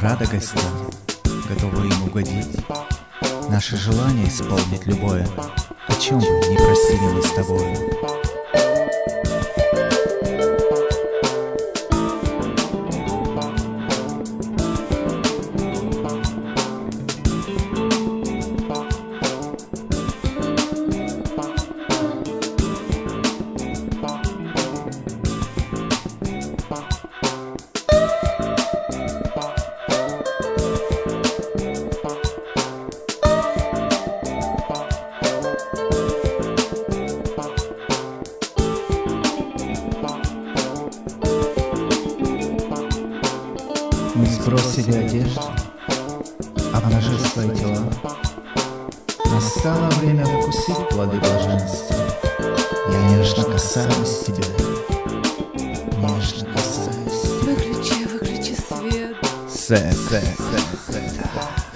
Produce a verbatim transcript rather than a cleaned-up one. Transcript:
рада гостям, готовы им угодить, наше желание исполнить любое, о чем бы не просили мы с тобою. Мы сбросили одежду, обнажив свои тела. Настало время вкусить плоды блаженства. Я нежно касаюсь тебя, нежно касаюсь тебя. Выключи, выключи свет. Секс, секс, секс, секс.